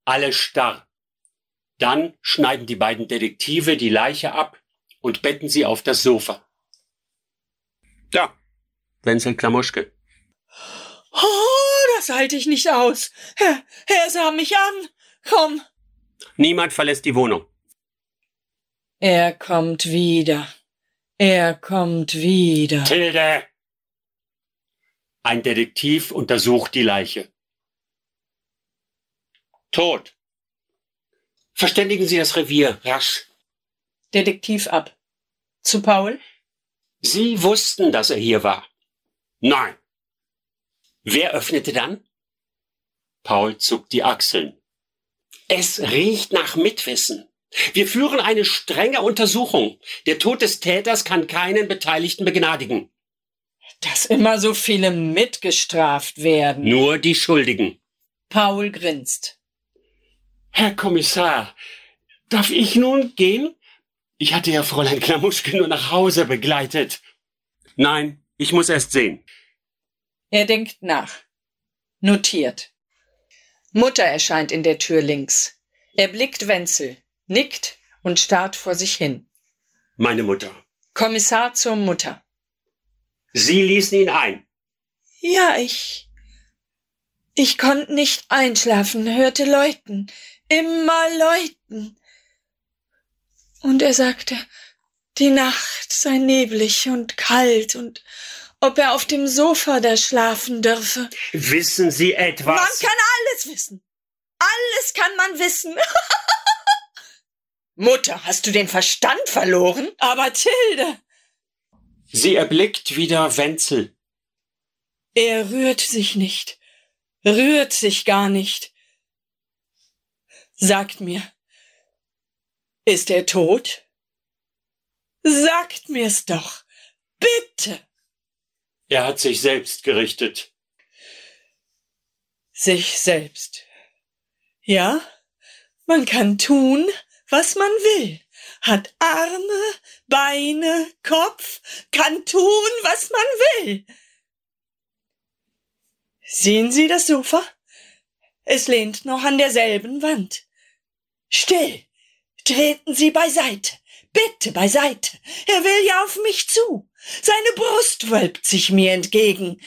Alle starr. Dann schneiden die beiden Detektive die Leiche ab und betten sie auf das Sofa. Da, Wenzel Klamuschke. Oh, das halte ich nicht aus. Er sah mich an. Komm. Niemand verlässt die Wohnung. Er kommt wieder. Er kommt wieder. Tilde! Ein Detektiv untersucht die Leiche. Tot. Verständigen Sie das Revier, rasch. Detektiv ab. Zu Paul? Sie wussten, dass er hier war. Nein. Wer öffnete dann? Paul zuckt die Achseln. Es riecht nach Mitwissen. Wir führen eine strenge Untersuchung. Der Tod des Täters kann keinen Beteiligten begnadigen. Dass immer so viele mitgestraft werden. Nur die Schuldigen. Paul grinst. Herr Kommissar, darf ich nun gehen? Ich hatte ja Fräulein Klamuschke nur nach Hause begleitet. Nein, ich muss erst sehen. Er denkt nach. Notiert. Mutter erscheint in der Tür links. Er blickt Wenzel, nickt und starrt vor sich hin. Meine Mutter. Kommissar zur Mutter. Sie ließen ihn ein. Ja, ich konnte nicht einschlafen, hörte läuten, immer läuten. Und er sagte, die Nacht sei neblig und kalt und ob er auf dem Sofa da schlafen dürfe. Wissen Sie etwas? Man kann alles wissen. Alles kann man wissen. Mutter, hast du den Verstand verloren? Aber Tilde. Sie erblickt wieder Wenzel. Er rührt sich nicht. Rührt sich gar nicht. Sagt mir, ist er tot? Sagt mir's doch. Bitte. Er hat sich selbst gerichtet. Sich selbst. Ja, man kann tun, was man will. Hat Arme, Beine, Kopf, kann tun, was man will. Sehen Sie das Sofa? Es lehnt noch an derselben Wand. Still, treten Sie beiseite, bitte beiseite. Er will ja auf mich zu. Seine Brust wölbt sich mir entgegen.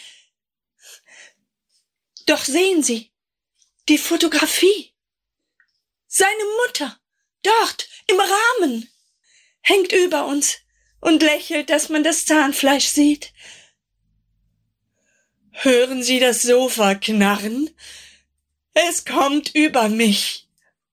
Doch sehen Sie, die Fotografie. Seine Mutter, dort im Rahmen, hängt über uns und lächelt, dass man das Zahnfleisch sieht. Hören Sie das Sofa knarren? Es kommt über mich.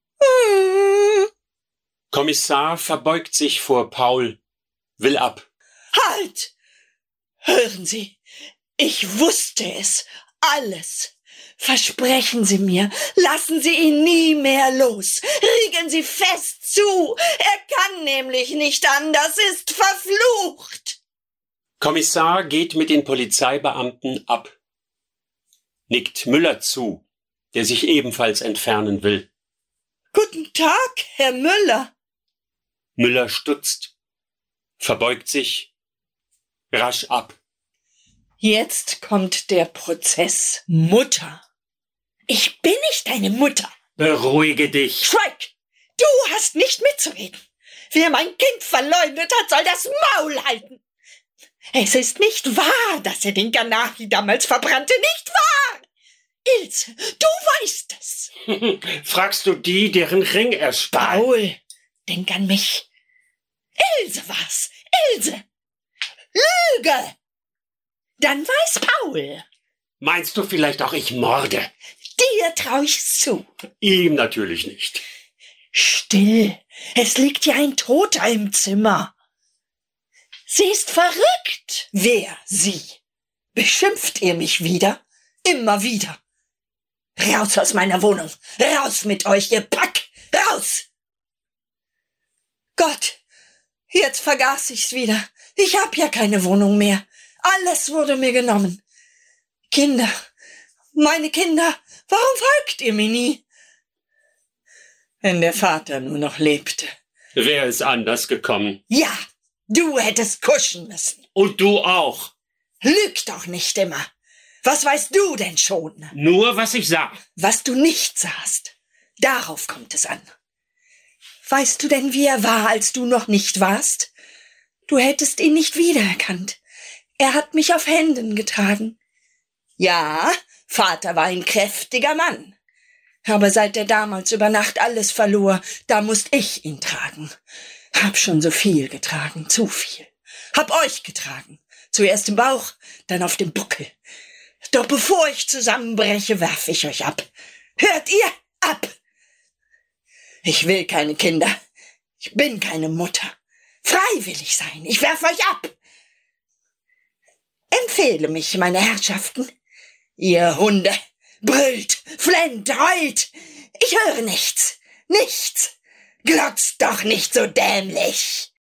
Kommissar verbeugt sich vor Paul, will ab. Halt! Hören Sie, ich wusste es, alles. Versprechen Sie mir, lassen Sie ihn nie mehr los. Riegeln Sie fest zu. Er kann nämlich nicht anders, ist verflucht. Kommissar geht mit den Polizeibeamten ab. Nickt Müller zu, der sich ebenfalls entfernen will. Guten Tag, Herr Müller. Müller stutzt, verbeugt sich, rasch ab. Jetzt kommt der Prozess. Mutter. Ich bin nicht deine Mutter. Beruhige dich. Schweig! Du hast nicht mitzureden. Wer mein Kind verleumdet hat, soll das Maul halten. Es ist nicht wahr, dass er den Ganahi damals verbrannte. Nicht wahr! Ilse, du weißt es. Fragst du die, deren Ring er stahl? Paul, denk an mich. Ilse war's. Ilse. Lüge! Dann weiß Paul. Meinst du vielleicht auch, ich morde? Dir trau ich's zu. Ihm natürlich nicht. Still, es liegt ja ein Toter im Zimmer. Sie ist verrückt. Wer? Sie. Beschimpft ihr mich wieder? Immer wieder. Raus aus meiner Wohnung. Raus mit euch, ihr Pack. Raus! Gott, jetzt vergaß ich's wieder. Ich hab ja keine Wohnung mehr. Alles wurde mir genommen. Kinder, meine Kinder, warum folgt ihr mir nie? Wenn der Vater nur noch lebte. Wäre es anders gekommen. Ja, du hättest kuschen müssen. Und du auch. Lüg doch nicht immer. Was weißt du denn schon? Nur, was ich sah. Was du nicht sahst. Darauf kommt es an. Weißt du denn, wie er war, als du noch nicht warst? Du hättest ihn nicht wiedererkannt. Er hat mich auf Händen getragen. Ja, Vater war ein kräftiger Mann. Aber seit er damals über Nacht alles verlor, da musst ich ihn tragen. Hab schon so viel getragen, zu viel. Hab euch getragen. Zuerst im Bauch, dann auf dem Buckel. Doch bevor ich zusammenbreche, werf ich euch ab. Hört ihr? Ab! Ich will keine Kinder. Ich bin keine Mutter. Frei will ich sein. Ich werf euch ab. Empfehle mich, meine Herrschaften. Ihr Hunde, brüllt, flennt, heult. Ich höre nichts. Nichts. Glotzt doch nicht so dämlich.